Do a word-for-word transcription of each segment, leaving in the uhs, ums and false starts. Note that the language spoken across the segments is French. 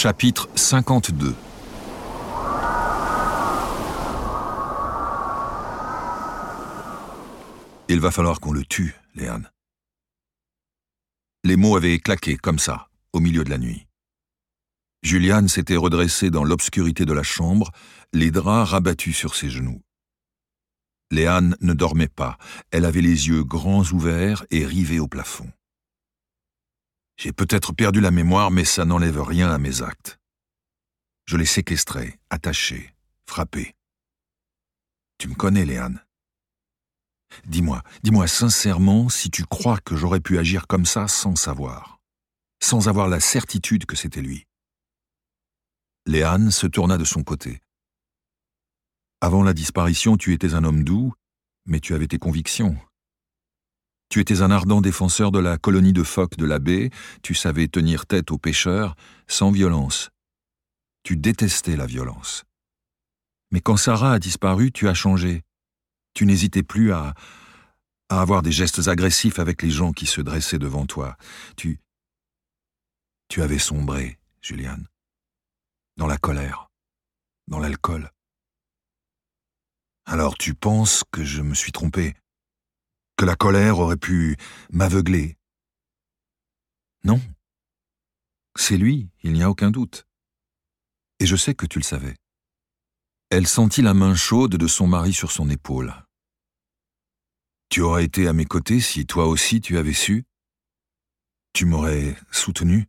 Chapitre cinquante-deux. Il va falloir qu'on le tue, Léane. Les mots avaient claqué comme ça, au milieu de la nuit. Juliane s'était redressée dans l'obscurité de la chambre, les draps rabattus sur ses genoux. Léane ne dormait pas, elle avait les yeux grands ouverts et rivés au plafond. J'ai peut-être perdu la mémoire, mais ça n'enlève rien à mes actes. Je l'ai séquestré, attaché, frappé. Tu me connais, Léane. Dis-moi, dis-moi sincèrement si tu crois que j'aurais pu agir comme ça sans savoir, sans avoir la certitude que c'était lui. Léane se tourna de son côté. Avant la disparition, tu étais un homme doux, mais tu avais tes convictions. Tu étais un ardent défenseur de la colonie de phoques de la baie, tu savais tenir tête aux pêcheurs, sans violence. Tu détestais la violence. Mais quand Sarah a disparu, tu as changé. Tu n'hésitais plus à, à avoir des gestes agressifs avec les gens qui se dressaient devant toi. Tu, tu avais sombré, Juliane. Dans la colère, dans l'alcool. Alors tu penses que je me suis trompé, que la colère aurait pu m'aveugler? Non. C'est lui, il n'y a aucun doute. Et je sais que tu le savais. Elle sentit la main chaude de son mari sur son épaule. Tu aurais été à mes côtés si toi aussi tu avais su? Tu m'aurais soutenu?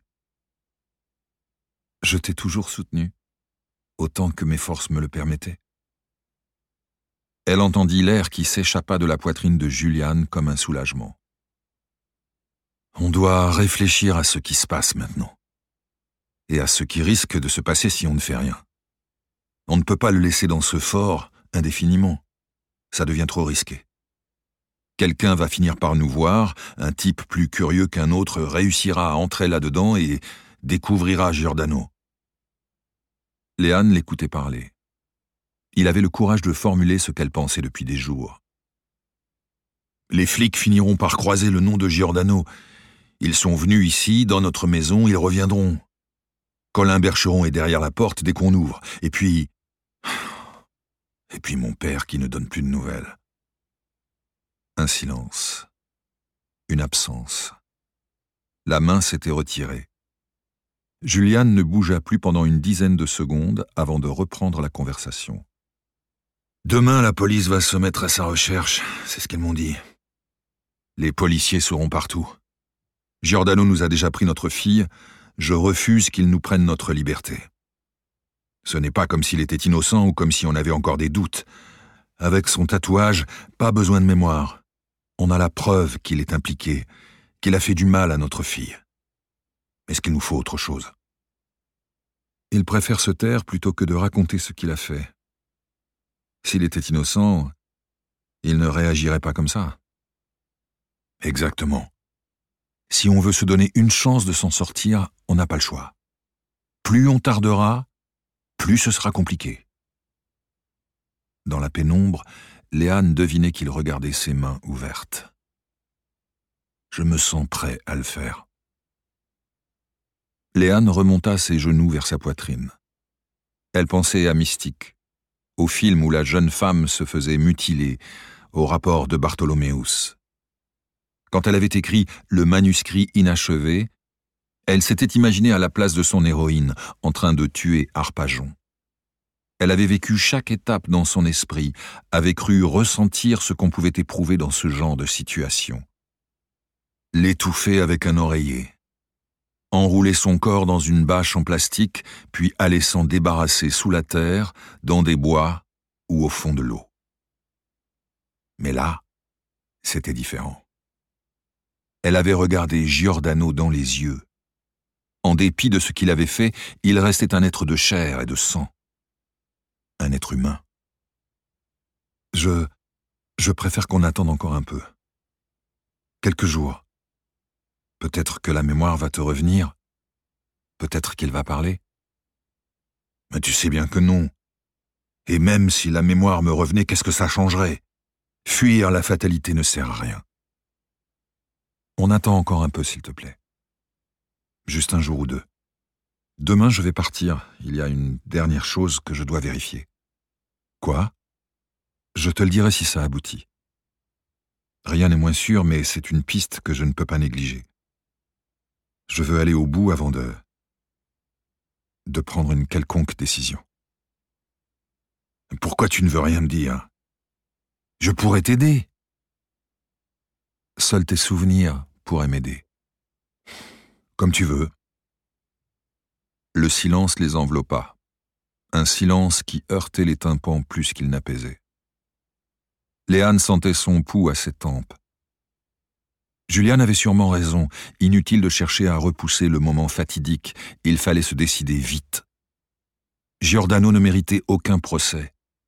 Je t'ai toujours soutenu, autant que mes forces me le permettaient. Elle entendit l'air qui s'échappa de la poitrine de Juliane comme un soulagement. On doit réfléchir à ce qui se passe maintenant, et à ce qui risque de se passer si on ne fait rien. On ne peut pas le laisser dans ce fort indéfiniment. Ça devient trop risqué. Quelqu'un va finir par nous voir, un type plus curieux qu'un autre réussira à entrer là-dedans et découvrira Giordano. Léane l'écoutait parler. Il avait le courage de formuler ce qu'elle pensait depuis des jours. Les flics finiront par croiser le nom de Giordano. Ils sont venus ici, dans notre maison, ils reviendront. Colin Bercheron est derrière la porte dès qu'on ouvre. Et puis... Et puis mon père qui ne donne plus de nouvelles. Un silence. Une absence. La main s'était retirée. Juliane ne bougea plus pendant une dizaine de secondes avant de reprendre la conversation. Demain, la police va se mettre à sa recherche, c'est ce qu'elles m'ont dit. Les policiers seront partout. Giordano nous a déjà pris notre fille, je refuse qu'ils nous prennent notre liberté. Ce n'est pas comme s'il était innocent ou comme si on avait encore des doutes. Avec son tatouage, pas besoin de mémoire. On a la preuve qu'il est impliqué, qu'il a fait du mal à notre fille. Est-ce qu'il nous faut autre chose? Il préfère se taire plutôt que de raconter ce qu'il a fait. S'il était innocent, il ne réagirait pas comme ça. Exactement. Si on veut se donner une chance de s'en sortir, on n'a pas le choix. Plus on tardera, plus ce sera compliqué. Dans la pénombre, Léane devinait qu'il regardait ses mains ouvertes. Je me sens prêt à le faire. Léane remonta ses genoux vers sa poitrine. Elle pensait à Mystique, au film où la jeune femme se faisait mutiler, au rapport de Bartholoméus. Quand elle avait écrit le manuscrit inachevé, elle s'était imaginée à la place de son héroïne, en train de tuer Harpagon. Elle avait vécu chaque étape dans son esprit, avait cru ressentir ce qu'on pouvait éprouver dans ce genre de situation. L'étouffer avec un oreiller, enrouler son corps dans une bâche en plastique, puis aller s'en débarrasser sous la terre, dans des bois ou au fond de l'eau. Mais là, c'était différent. Elle avait regardé Giordano dans les yeux. En dépit de ce qu'il avait fait, il restait un être de chair et de sang. Un être humain. Je... je préfère qu'on attende encore un peu. Quelques jours. Peut-être que la mémoire va te revenir. Peut-être qu'il va parler. Mais tu sais bien que non. Et même si la mémoire me revenait, qu'est-ce que ça changerait? Fuir la fatalité ne sert à rien. On attend encore un peu, s'il te plaît. Juste un jour ou deux. Demain, je vais partir. Il y a une dernière chose que je dois vérifier. Quoi? Je te le dirai si ça aboutit. Rien n'est moins sûr, mais c'est une piste que je ne peux pas négliger. Je veux aller au bout avant de... de prendre une quelconque décision. Pourquoi tu ne veux rien me dire? Je pourrais t'aider. Seuls tes souvenirs pourraient m'aider. Comme tu veux. Le silence les enveloppa. Un silence qui heurtait les tympans plus qu'il n'apaisait. Léane sentait son pouls à ses tempes. Juliane avait sûrement raison. Inutile de chercher à repousser le moment fatidique. Il fallait se décider vite. Giordano ne méritait aucun procès.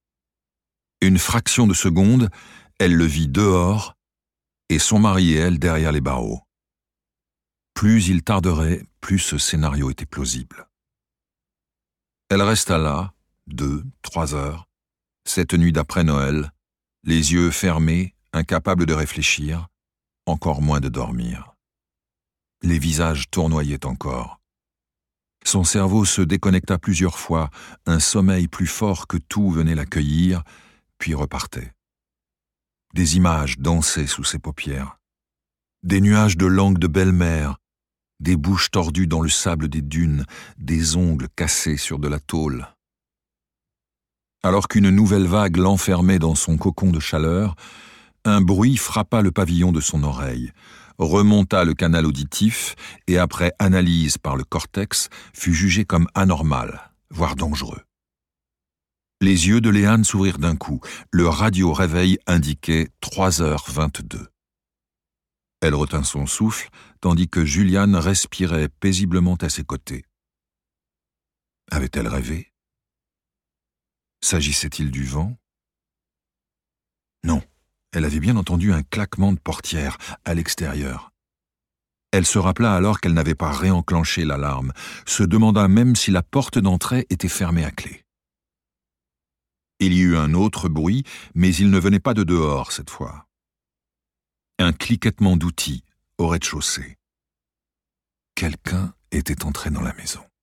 Une fraction de seconde, elle le vit dehors, et son mari et elle derrière les barreaux. Plus il tarderait, plus ce scénario était plausible. Elle resta là, deux, trois heures, cette nuit d'après Noël, les yeux fermés, incapable de réfléchir, encore moins de dormir. Les visages tournoyaient encore. Son cerveau se déconnecta plusieurs fois, un sommeil plus fort que tout venait l'accueillir, puis repartait. Des images dansaient sous ses paupières. Des nuages de langue de belle-mère, des bouches tordues dans le sable des dunes, des ongles cassés sur de la tôle. Alors qu'une nouvelle vague l'enfermait dans son cocon de chaleur, un bruit frappa le pavillon de son oreille, remonta le canal auditif et, après analyse par le cortex, fut jugé comme anormal, voire dangereux. Les yeux de Léane s'ouvrirent d'un coup. Le radio-réveil indiquait trois heures vingt-deux. Elle retint son souffle, tandis que Juliane respirait paisiblement à ses côtés. Avait-elle rêvé? S'agissait-il du vent? Non, elle avait bien entendu un claquement de portière à l'extérieur. Elle se rappela alors qu'elle n'avait pas réenclenché l'alarme, se demanda même si la porte d'entrée était fermée à clé. Il y eut un autre bruit, mais il ne venait pas de dehors cette fois. Un cliquettement d'outils au rez-de-chaussée. Quelqu'un était entré dans la maison.